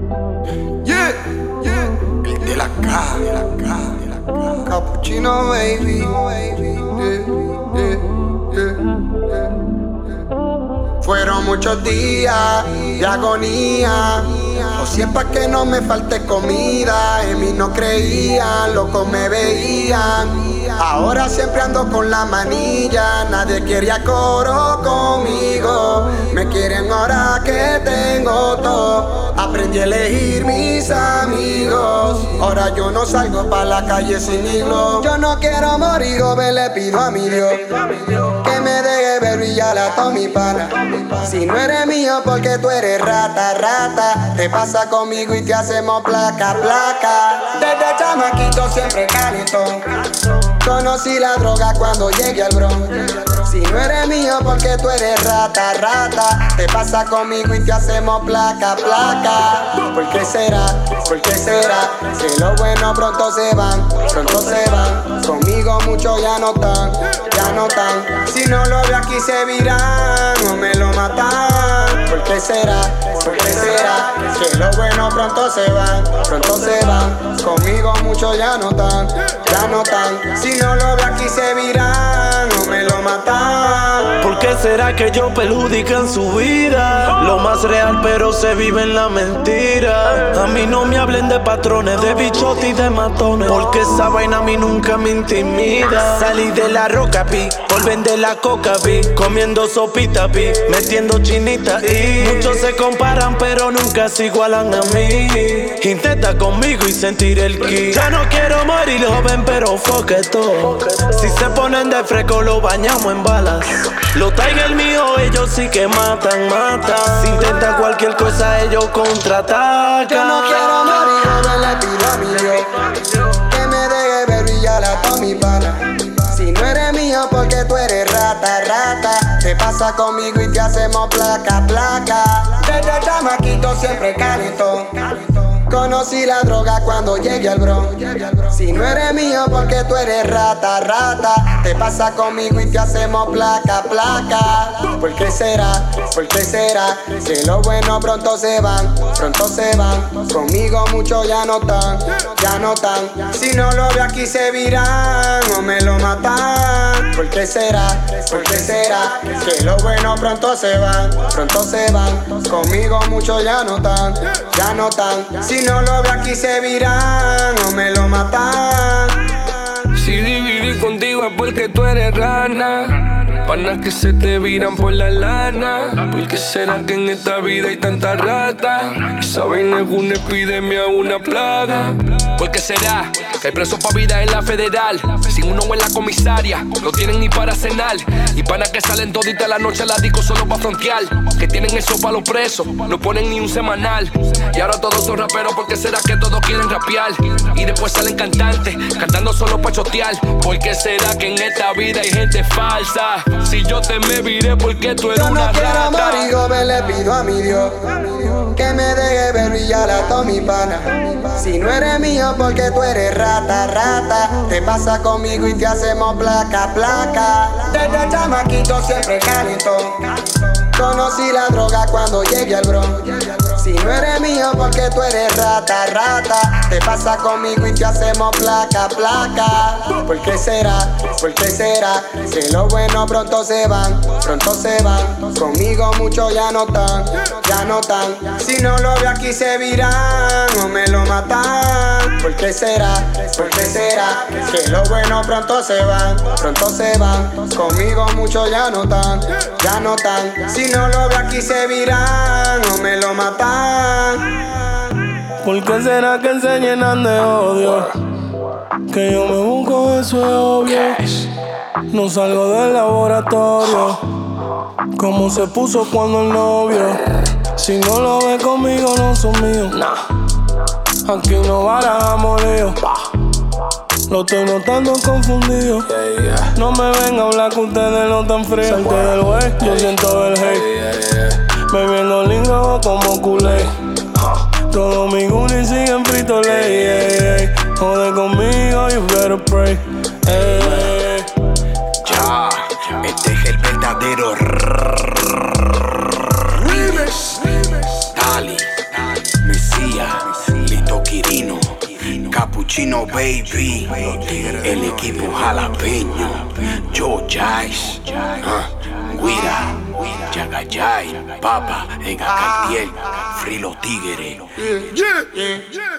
Yeah, yeah. El de la K, de la K, de la K. Cappuccino baby. Yeah, yeah, yeah. Fueron muchos días de agonía. O si es pa' que no me falte comida. En mí no creían, locos me veían. Ahora siempre ando con la manilla. Nadie quería coro conmigo. Me quieren ahora que tengo todo. Aprendí a elegir mis amigos. Ahora yo no salgo pa' la calle sin hilo. Yo no quiero morir, joven, le pido a mi Dios que me deje ver brillar a todo mi pana. Si no eres mío porque tú eres rata, rata. Te pasa conmigo y te hacemos placa, placa. Desde chamaquito siempre calentón. Conocí la droga cuando llegué al Bronx. Si no eres mío porque tú eres rata, rata. Te pasa conmigo y te hacemos placa, placa. ¿Por qué será? ¿Por qué será? Que lo bueno pronto se van, pronto se van. Conmigo muchos ya no están, ya no están. Si no lo veo aquí se virán o me lo matan. ¿Por qué será? ¿Por qué será? Que lo bueno pronto se van, pronto se van. Conmigo muchos ya no están, ya no están. Si no lo veo aquí se virán o me lo matan. ¿Por qué será que yo perjudican su vida? Lo más real pero se vive en la mentira. A mí no me hablen de patrones, de bichotes y de matones, porque esa vaina a mí nunca me intimida. Salí de la roca, vi, por vender la coca, vi, comiendo sopita, vi, metiendo chinita y muchos se comparan pero nunca se igualan a mí. Intenta conmigo y sentir el ki. Ya no quiero morir joven pero fuck it all. Si se ponen de fresco lo bañamos en balas. Los Tiger míos ellos sí que matan, matan. Si intentan cualquier cosa ellos contraatacan. Yo no quiero morir joven, le pido a mi Dios que me deje ver brillar a todo mi pana. Si no eres mío porque tú eres rata, rata. Te pasa conmigo y te hacemos placa, placa. Desde chamaquito siempre calentón. Conocí la droga cuando llegué al Bronx. Si no eres mío porque tú eres rata, rata. Te pasa conmigo y te hacemos placa, placa. ¿Por qué será? ¿Por qué será? Que lo bueno pronto se van, pronto se van. Conmigo muchos ya no están, ya no están. Si no lo veo aquí se virán o me lo matan. ¿Por qué será? ¿Por qué será? Que lo bueno pronto se van, pronto se van. Conmigo muchos ya no están, ya no están. Si no lo veo aquí se virán o me lo matan. Si dividí contigo es porque tú eres rana. Panas que se te viran por la lana. ¿Por qué será que en esta vida hay tanta rata? Esa vaina es una epidemia, una plaga. ¿Por qué será que hay presos pa' vida en la federal? Sin uno en la comisaria, no tienen ni para cenar. Y panas que salen todita la noche a la disco solo pa' frontear. Que tienen eso pa' los presos, no ponen ni un semanal. Y ahora todos son raperos, ¿por qué será que todos quieren rapear? Y después salen cantantes, cantando solo pa' chotear. ¿Por qué será que en esta vida hay gente falsa? Si yo te me viré porque tú eres una rata. Yo no quiero morir joven, le pido a mi Dios que me deje ver brillar a todo mi pana. Si no eres mío porque tú eres rata, rata. Te pasa conmigo y te hacemos placa, placa. Desde chamaquito siempre calentón. Conocí la droga cuando llegué al Bronx. Si no eres mío porque tú eres rata, rata. Te pasa conmigo y te hacemos placa, placa. ¿Por qué será? ¿Por qué será? Que lo bueno pronto se van, pronto se van. Conmigo muchos ya no están, ya no están. Si no lo veo aquí se virán o me lo matan. ¿Por qué será? ¿Por qué será? Que lo bueno pronto se van, pronto se van. Conmigo muchos ya no están, ya no están. Si no lo veo aquí se virán o me lo matan. ¿Por qué será que se llenan de odio? Que yo me busco, eso es obvio. No salgo del laboratorio. Como se puso cuando el novio. Si no lo ves conmigo no son míos. Aquí no barajamos lío. Lo estoy notando confundido. No me ven a hablar que ustedes no tan fríos. Salte del wey, yo siento el hate. Bebiendo lindo como culé. Todos mis goonies siguen frito ley. Jode conmigo, you better pray. Ya, este es el verdadero remix. Dale, me Mesías, Lito Quirino, Capuchino Baby, el equipo jalapeño, Joe Jice, Guira, Yagayay, Papa, Ega Cartier, Frilo Tigre. Yeah.